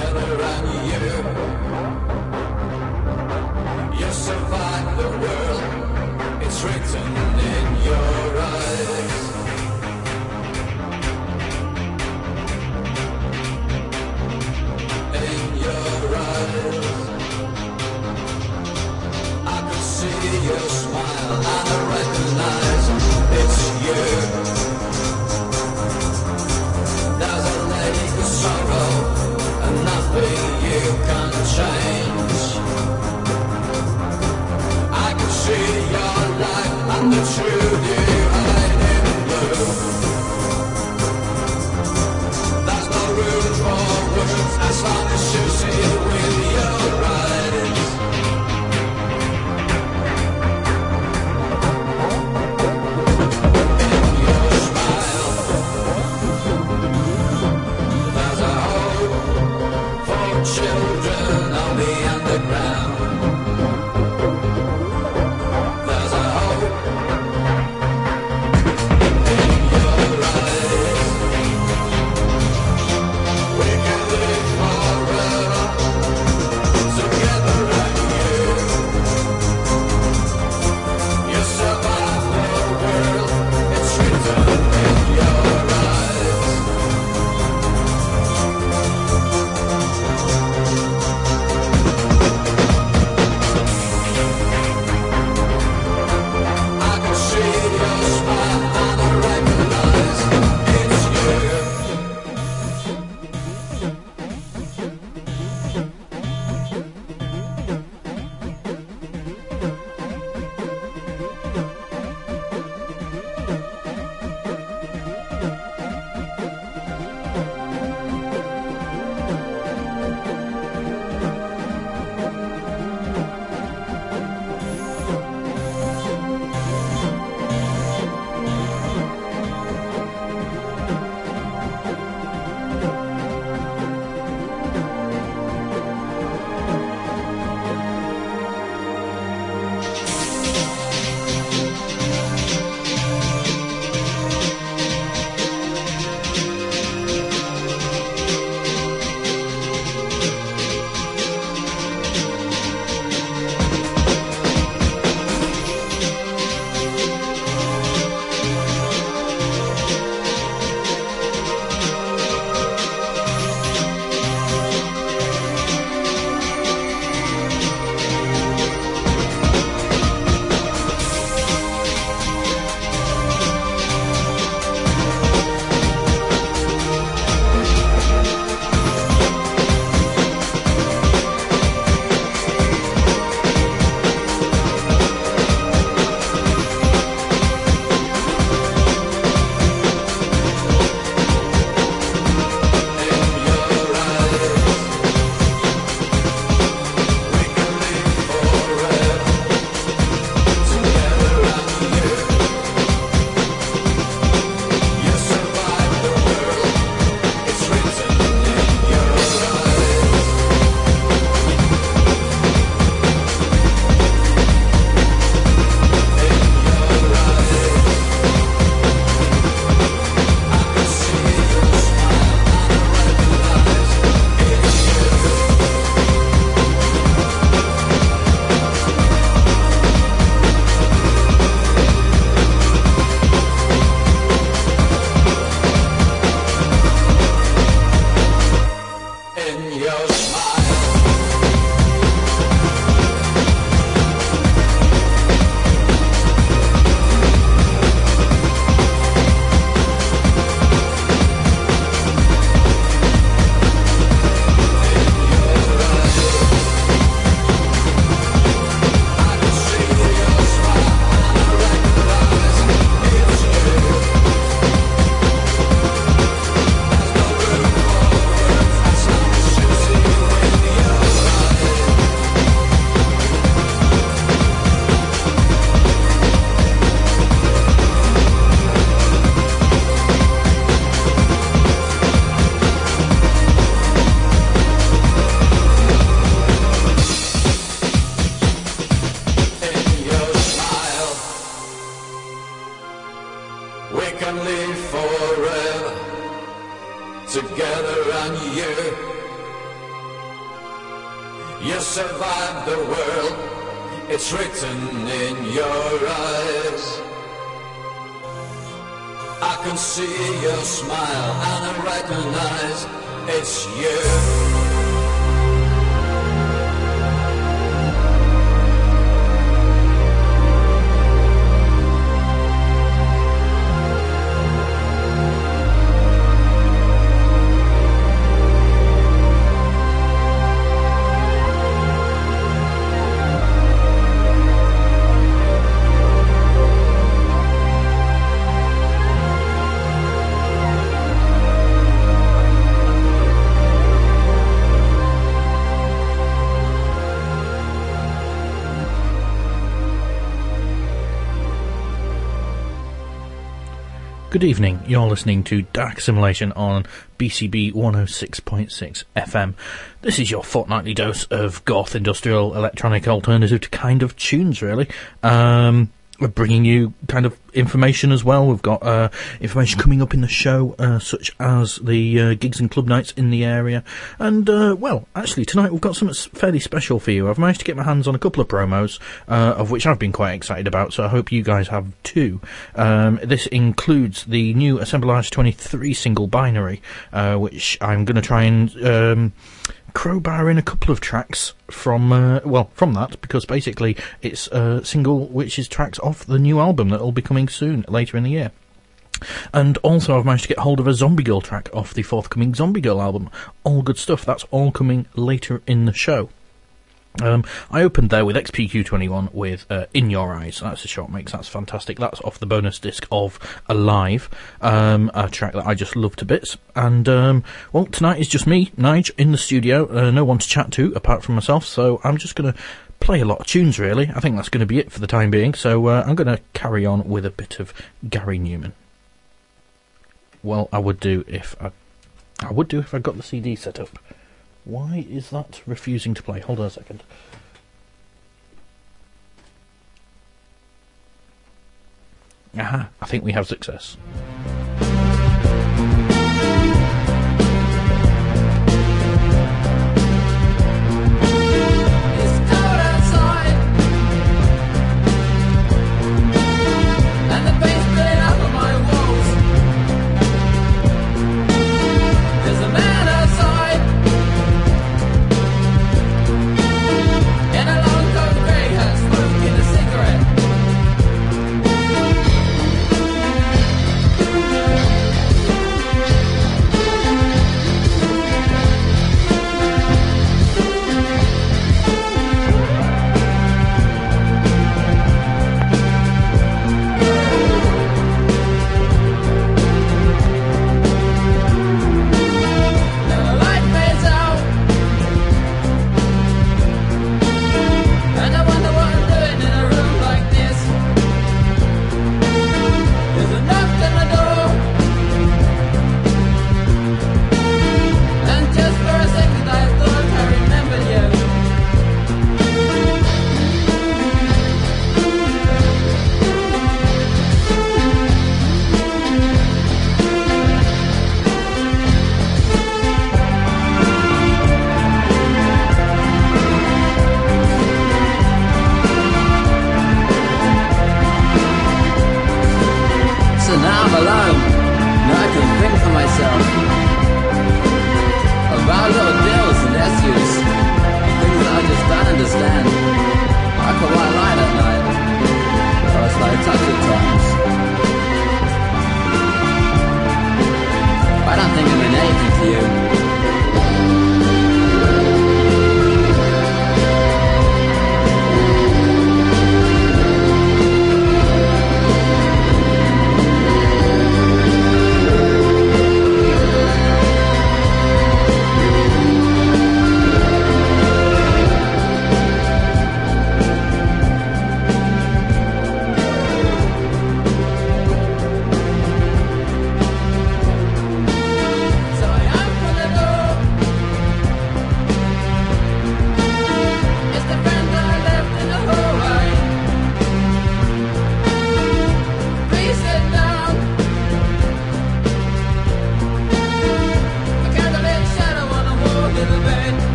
When You survived the world, it's written in your eyes. I can see your smile and I recognize it's you. Good evening, you're listening to Dark Simulation on BCB 106.6 FM. This is your fortnightly dose of goth, industrial, electronic, alternative to kind of tunes, really. We're bringing you kind of information as well. We've got information coming up in the show, such as the gigs and club nights in the area. And, well, actually, tonight we've got something fairly special for you. I've managed to get my hands on a couple of promos, of which I've been quite excited about, so I hope you guys have too. This includes the new Assemblage 23 single Binary, which I'm going to try and crowbar in a couple of tracks from that, because basically it's a single which is tracks off the new album that will be coming soon, later in the year. And also I've managed to get hold of a Zombie Girl track off the forthcoming Zombie Girl album. All good stuff. That's all coming later in the show. I opened there with XPQ21 with In Your Eyes. That's a short mix, that's fantastic. That's off the bonus disc of Alive, a track that I just love to bits. And, well, tonight is just me, Nige, in the studio, no one to chat to apart from myself, so I'm just going to play a lot of tunes, really. I think that's going to be it for the time being, so I'm going to carry on with a bit of Gary Newman. Well, I would do if I got the CD set up. Why is that refusing to play? Hold on a second. Aha, I think we have success. Cigarette.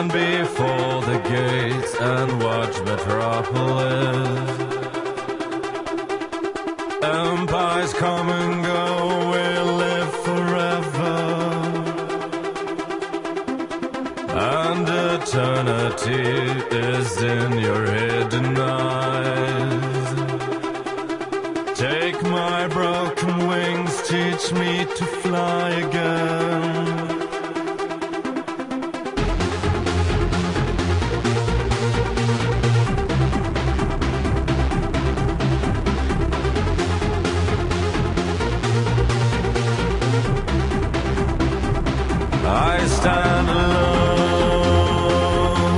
stand before the gates and watch Metropolis. Empires come and go, we live forever, and eternity is in your hidden eyes. Take my broken wings, teach me to fly again. I stand alone.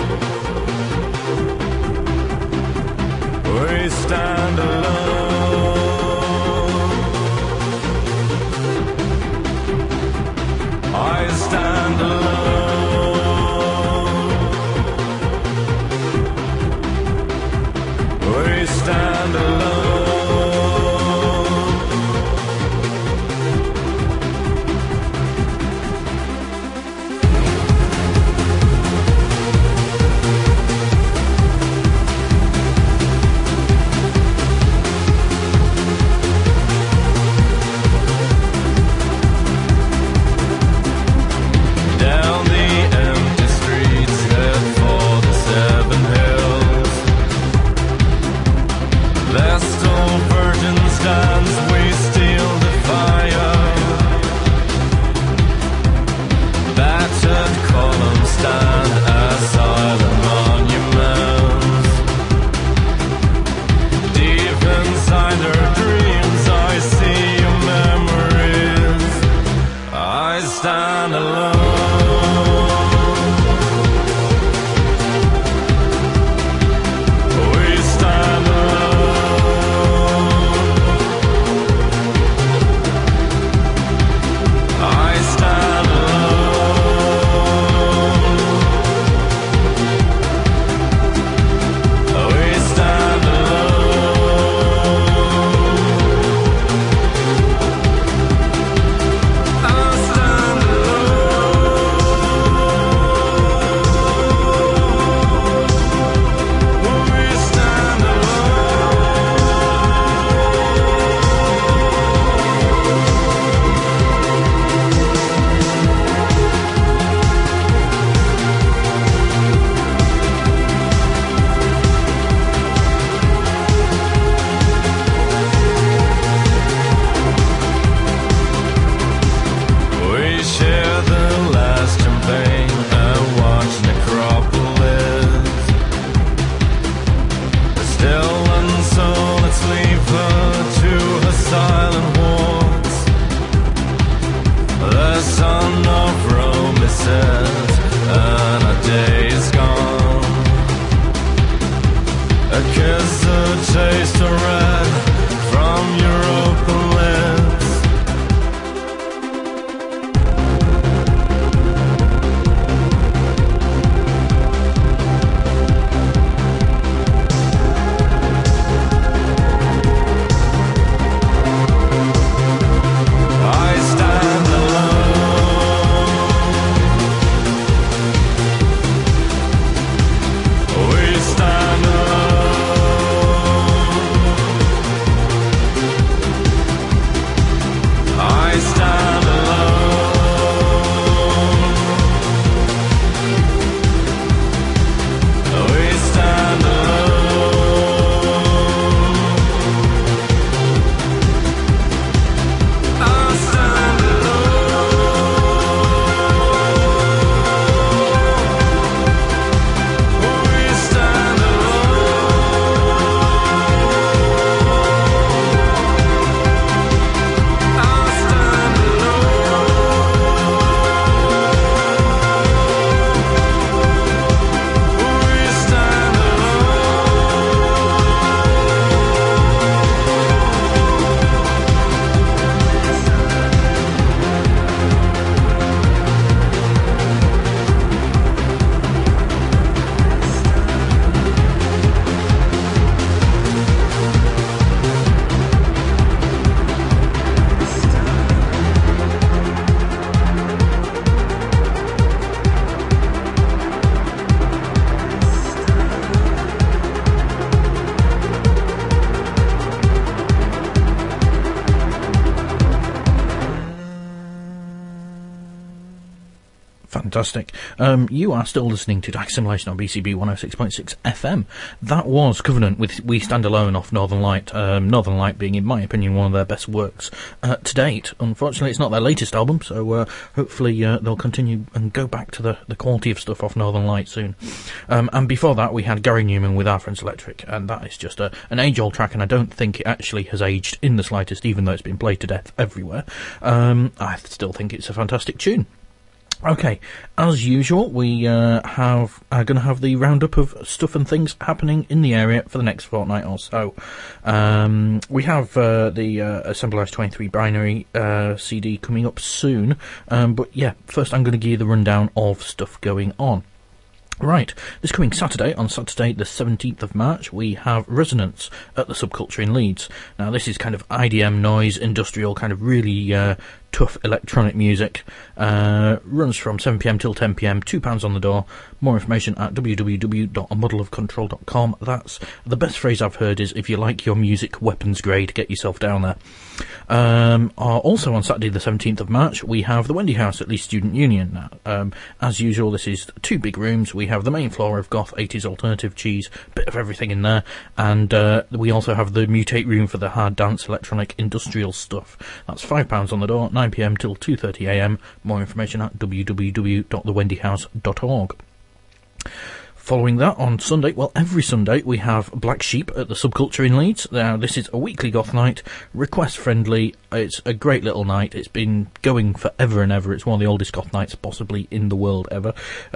We stand alone. I stand alone. We stand alone. Fantastic. You are still listening to DAC Simulation on BCB 106.6 FM. That was Covenant with We Stand Alone off Northern Light. Northern Light being, in my opinion, one of their best works to date. Unfortunately, it's not their latest album, so hopefully they'll continue and go back to the quality of stuff off Northern Light soon. And before that, we had Gary Newman with Our Friends Electric, and that is just an age-old track, and I don't think it actually has aged in the slightest, even though it's been played to death everywhere. I still think it's a fantastic tune. Okay, as usual, we are going to have the roundup of stuff and things happening in the area for the next fortnight or so. We have the Assemblage 23 binary CD coming up soon, but yeah, first I'm going to give you the rundown of stuff going on. Right, this coming Saturday, on Saturday the 17th of March, we have Resonance at the Subculture in Leeds. Now this is kind of IDM, noise, industrial, kind of really tough electronic music. Runs from 7pm till 10pm, £2 on the door. More information at www.amodelofcontrol.com. That's the best phrase I've heard is, if you like your music weapons grade, get yourself down there. Also on Saturday the 17th of March, we have the Wendy House at Leeds Student Union. Now, as usual, this is 2 big rooms. We have the main floor of goth, 80s alternative, cheese, bit of everything in there. And we also have the Mutate room for the hard dance, electronic, industrial stuff. That's £5 on the door, 9pm till 2:30am. More information at www.thewendyhouse.org. Following that, on Sunday, well, every Sunday, we have Black Sheep at the Subculture in Leeds. Now, this is a weekly goth night, request-friendly. It's a great little night. It's been going forever and ever. It's one of the oldest goth nights possibly in the world ever.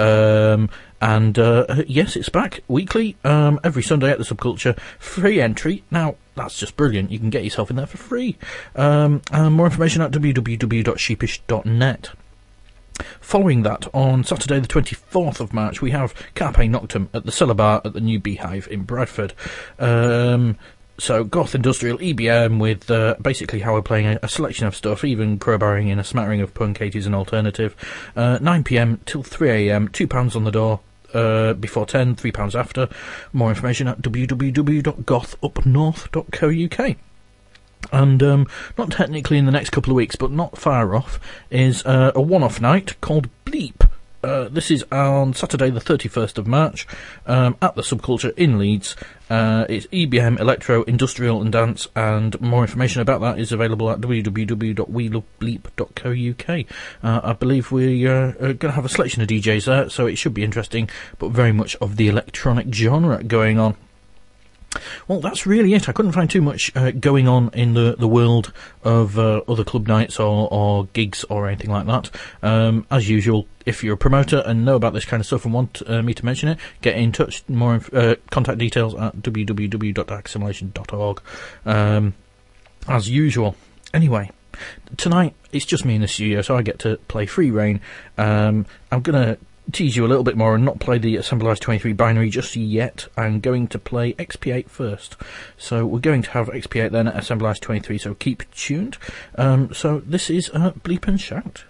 Yes, it's back weekly, every Sunday at the Subculture. Free entry. Now, that's just brilliant. You can get yourself in there for free. More information at www.sheepish.net. Following that, on Saturday the 24th of March, we have Carpe Noctem at the Cellar Bar at the New Beehive in Bradford. So, goth, industrial, EBM, with basically how we're playing a selection of stuff, even crowbarring in a smattering of punk, 80s and alternative. 9pm till 3am, £2 on the door. Before 10, £3 after. More information at www.gothupnorth.co.uk. And not technically in the next couple of weeks, but not far off, is a one-off night called Bleep. This is on Saturday the 31st of March at the Subculture in Leeds. It's EBM, electro, industrial and dance, and more information about that is available at www.welovebleep.co.uk. I believe we are going to have a selection of DJs there, so it should be interesting, but very much of the electronic genre going on. Well, that's really it. I couldn't find too much going on in the world of other club nights or gigs or anything like that. As usual, if you're a promoter and know about this kind of stuff and want me to mention it, get in touch. More contact details at www.darksimulation.org. As usual. Anyway, tonight it's just me in the studio, so I get to play Free Reign. I'm going to tease you a little bit more and not play the Assemblage 23 binary just yet. I'm going to play XP8 first. So we're going to have XP8 then at Assemblage 23, so keep tuned. So this is Bleep and Shout.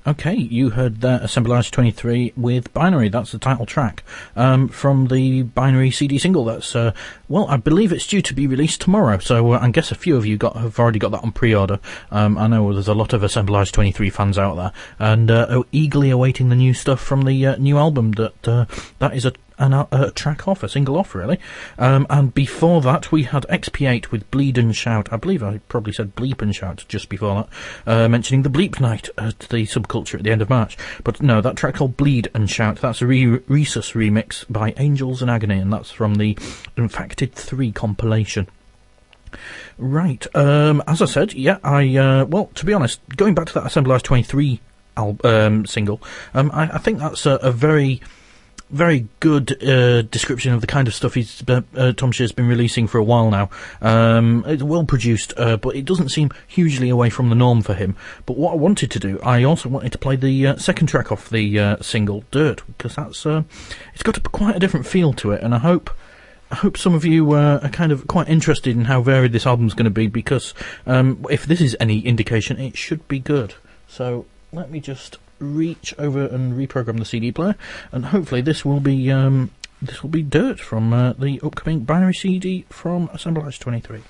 Okay, you heard Assemblage 23 with Binary. That's the title track from the Binary CD single. That's I believe it's due to be released tomorrow. So I guess a few of you have already got that on pre-order. I know there's a lot of Assemblage 23 fans out there, and are eagerly awaiting the new stuff from the new album. That is a track off, a single off, really. And before that, we had XP8 with Bleed and Shout. I believe I probably said Bleep and Shout just before that, mentioning the Bleep Night at the Subculture at the end of March. But no, that track called Bleed and Shout, that's a Rhesus remix by Angels and Agony, and that's from the Infected 3 compilation. Right, as I said, to be honest, going back to that Assemblage 23 single, I think that's a very good description of the kind of stuff Tom Shear's been releasing for a while now. It's well produced, but it doesn't seem hugely away from the norm for him. But what I wanted to do, I also wanted to play the second track off the single, Dirt, because that's it's got quite a different feel to it, and I hope some of you are kind of quite interested in how varied this album's going to be, because if this is any indication, it should be good. So let me just reach over and reprogram the CD player, and hopefully this will be Dirt from the upcoming Binary CD from Assemblage 23.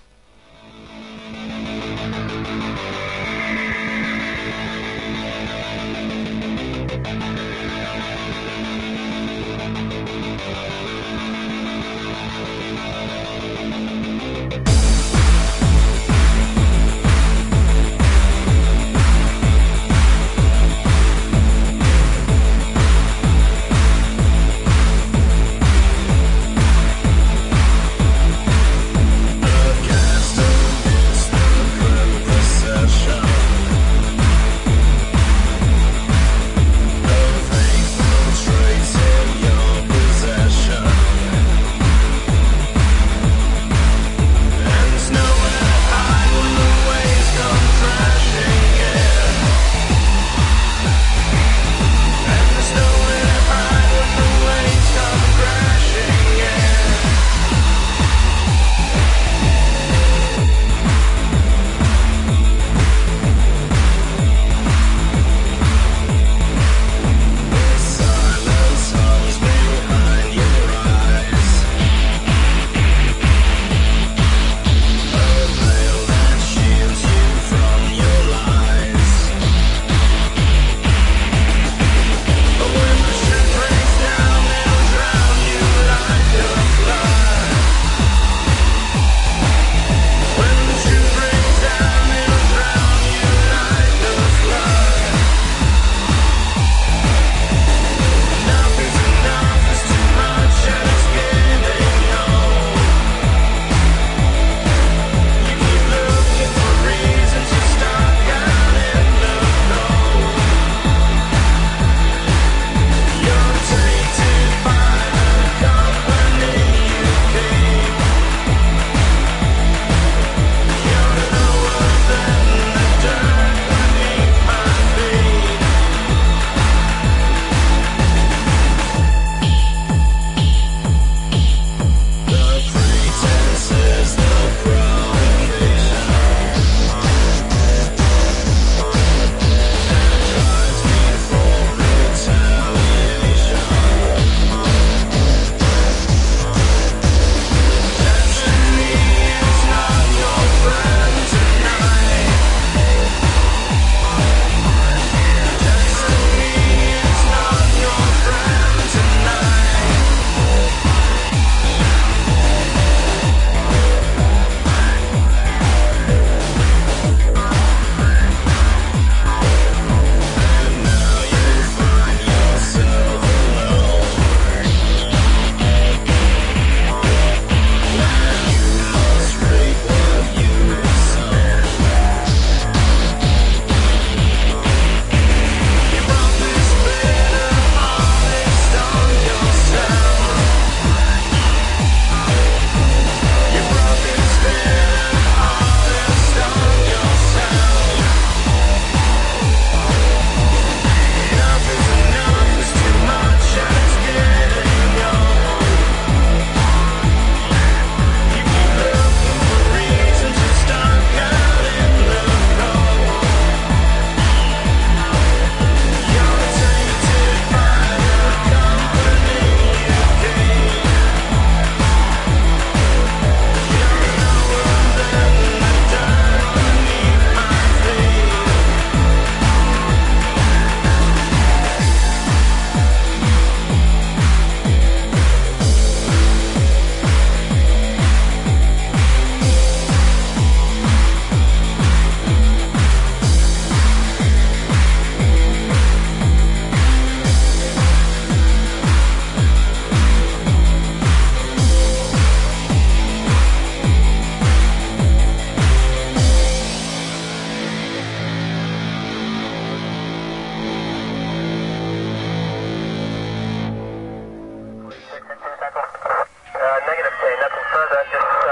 Again.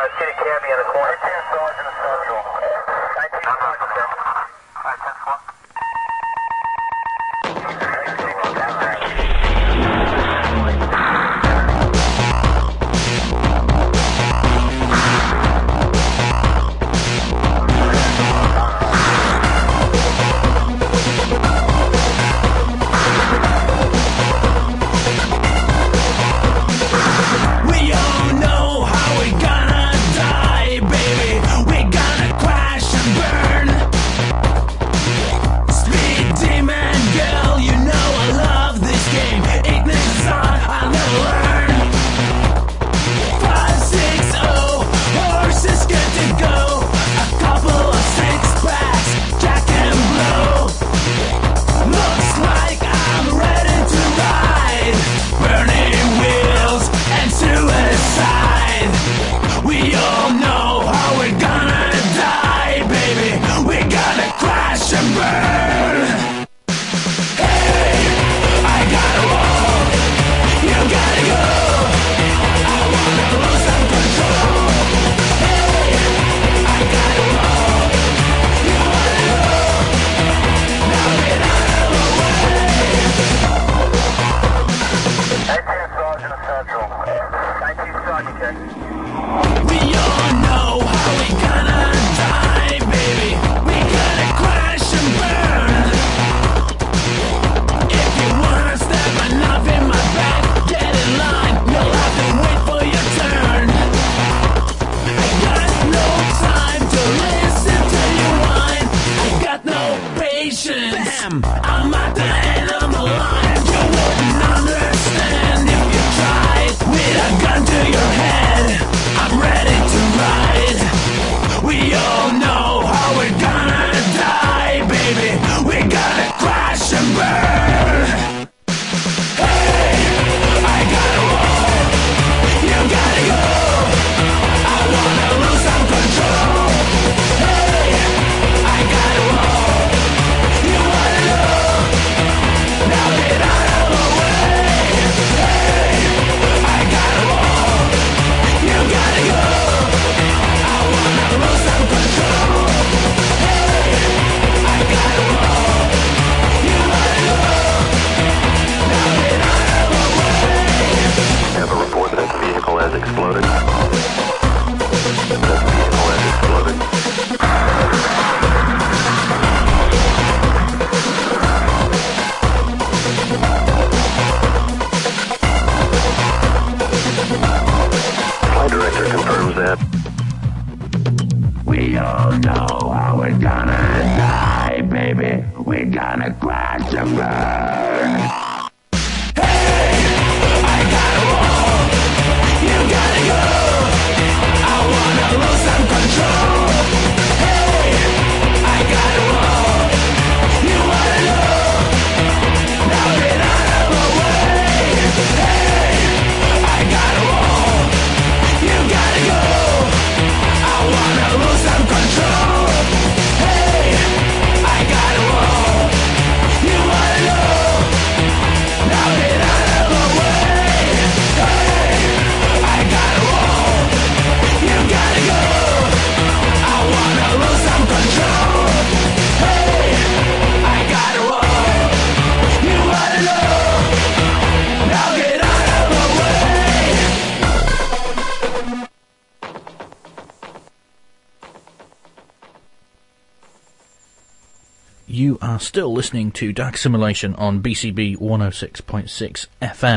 City Cabbie in the corner. 10 Sergeant Central. 19 Sergeant Central. 10-4. You are still listening to Dark Simulation on BCB 106.6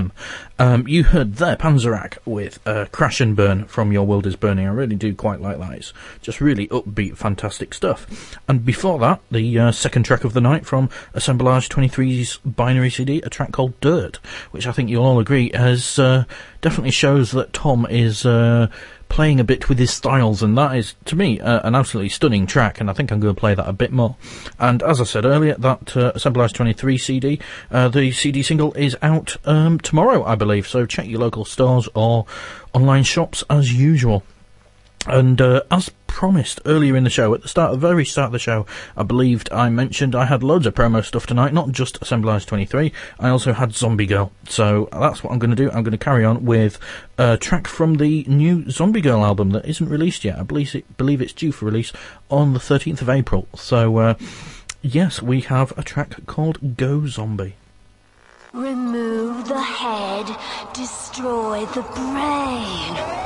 FM. You heard there Panzerac with Crash and Burn from Your World is Burning. I really do quite like that. It's just really upbeat, fantastic stuff. And before that, the second track of the night from Assemblage 23's Binary CD, a track called Dirt, which I think you'll all agree has definitely shows that Tom is playing a bit with his styles, and that is, to me, an absolutely stunning track, and I think I'm going to play that a bit more. And as I said earlier, that Assemblage 23 CD, the CD single is out tomorrow, I believe, so check your local stores or online shops as usual. And as promised earlier in the show, at the very start of the show, I believed I mentioned I had loads of promo stuff tonight, not just Assemblage 23, I also had Zombie Girl. So that's what I'm going to do. I'm going to carry on with a track from the new Zombie Girl album that isn't released yet. I believe it's due for release on the 13th of April. So, yes, we have a track called Go Zombie. Remove the head, destroy the brain.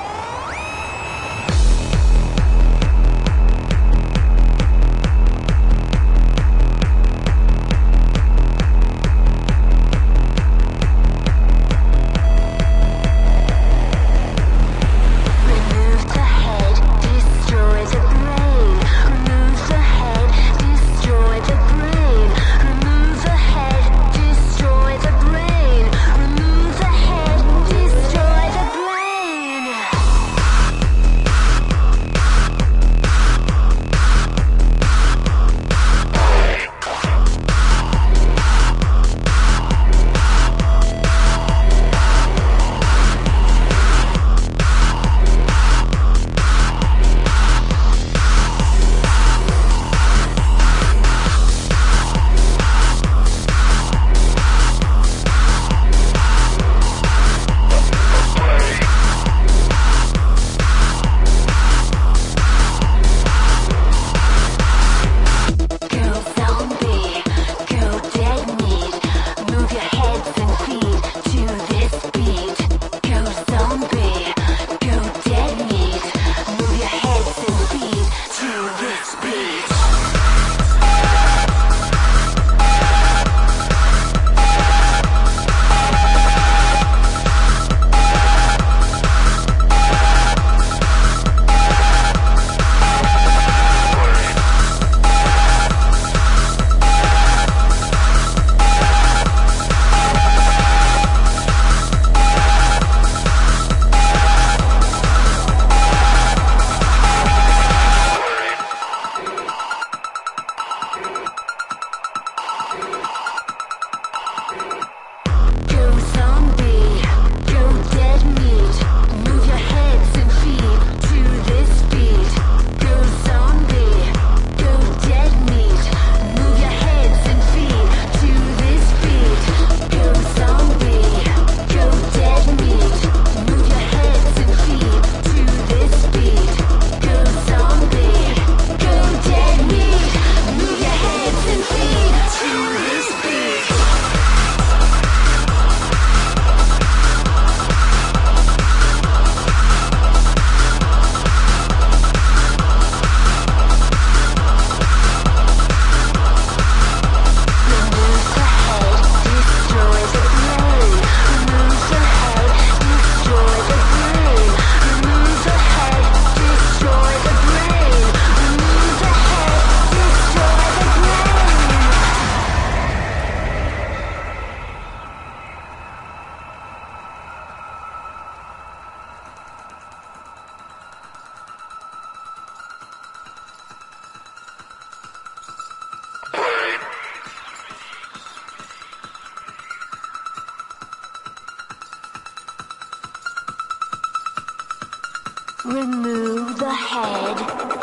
Remove the head,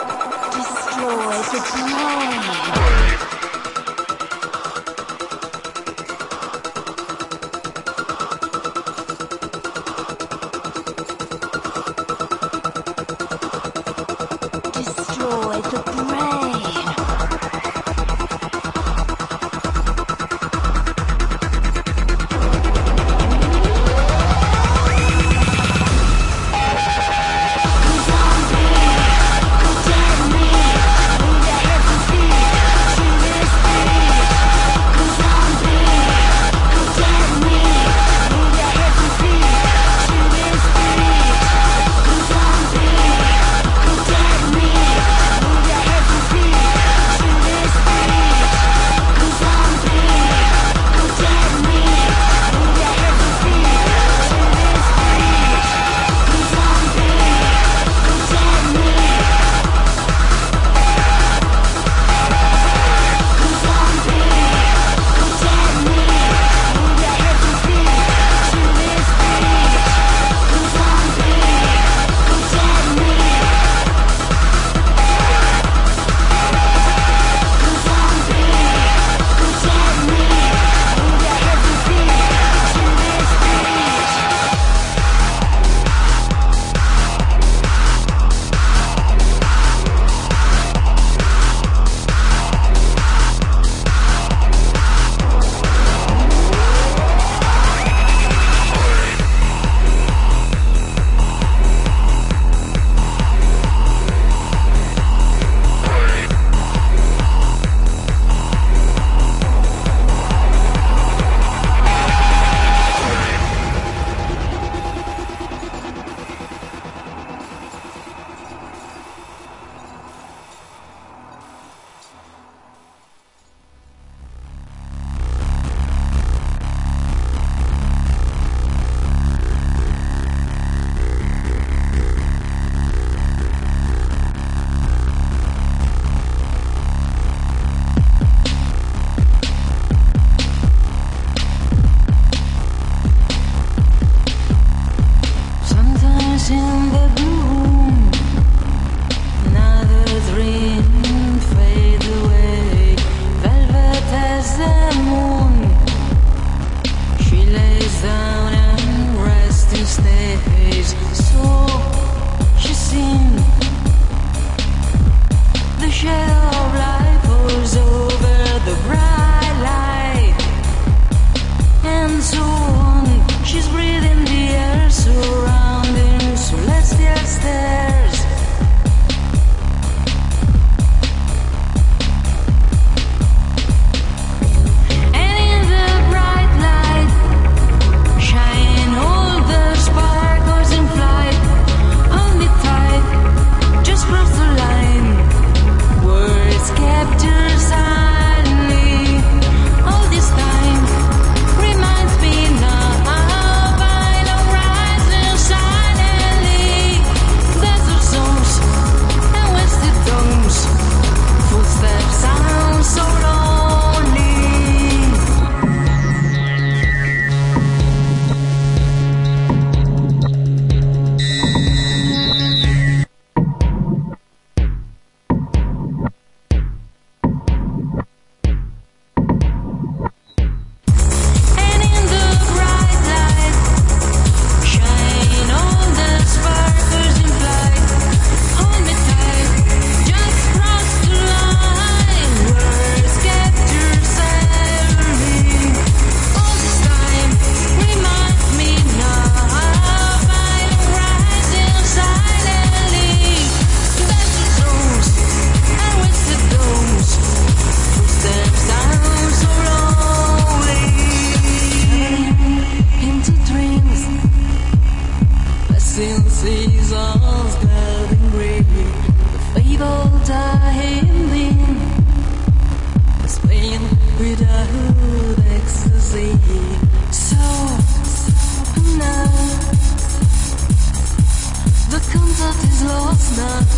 destroy the brain. Destroy the brain. Move your head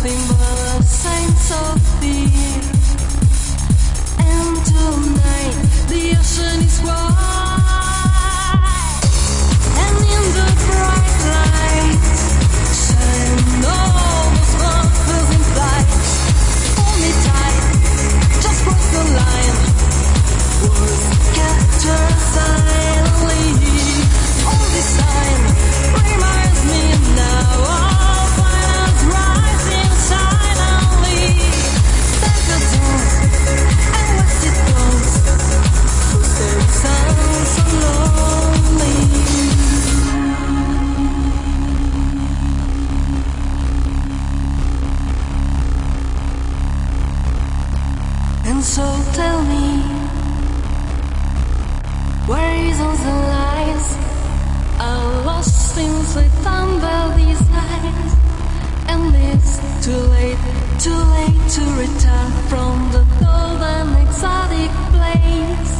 nothing but a sense of fear. And tonight the ocean is wide, and in the bright light shine almost others in flight. Hold me tight, just cross the line. Words capture silently. All this time reminds me now of fires rising silently. There's a dawn and west it goes. Footsteps sound so lonely. And so tell me, where is all the lies are lost in sweet tumble these eyes? And it's too late to return from the cold and exotic place.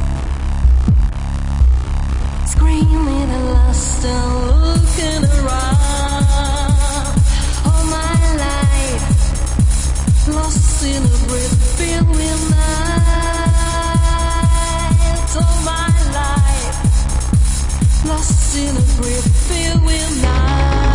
Screaming and lost and looking around. All my life lost in a breath filled with night. All my life lost in a breath filled with night.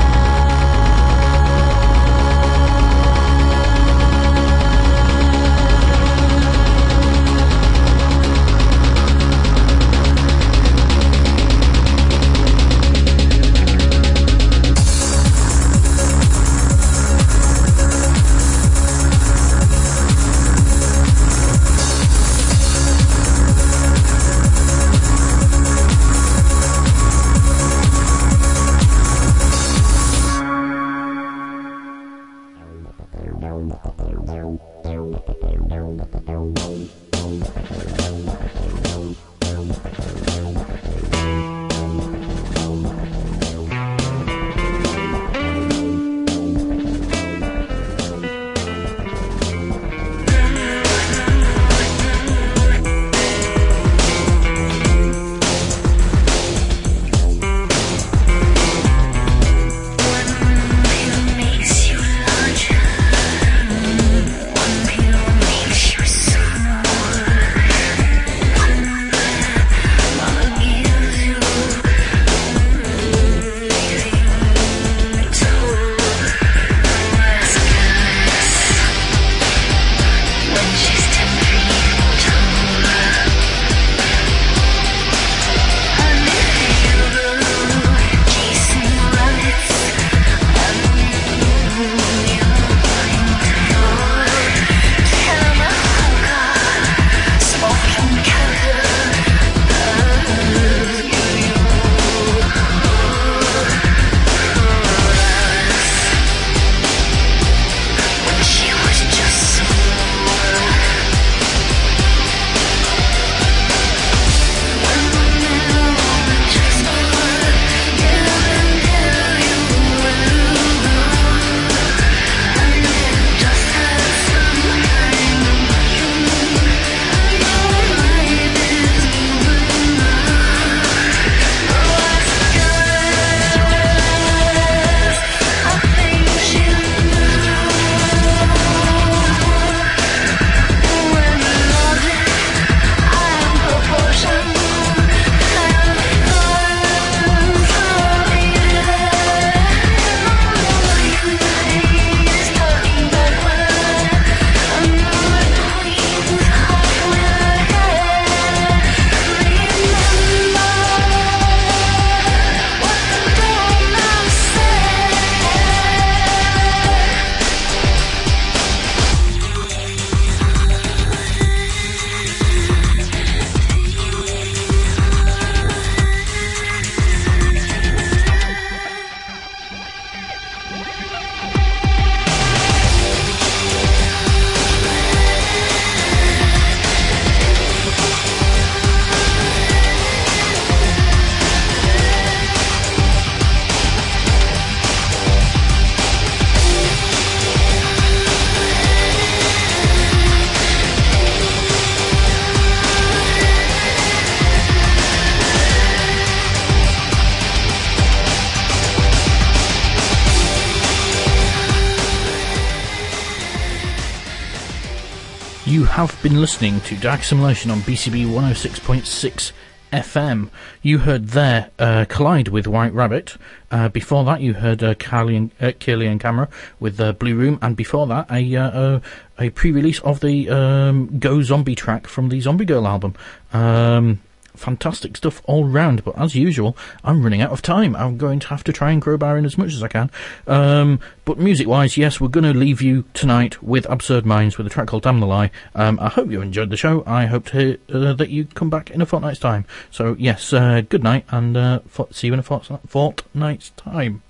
You have been listening to Dark Simulation on BCB 106.6 FM. You heard there Collide with White Rabbit. Before that, you heard Kearley and Camera with Blue Room, and before that, a pre-release of the Go Zombie track from the Zombie Girl album. Fantastic stuff all round, but as usual, I'm running out of time. I'm going to have to try and crowbar in as much as I can. But music-wise, yes, we're going to leave you tonight with Absurd Minds with a track called Damn the Lie. I hope you enjoyed the show. I hope to hear that you come back in a fortnight's time. So, yes, good night, and see you in a fortnight's time.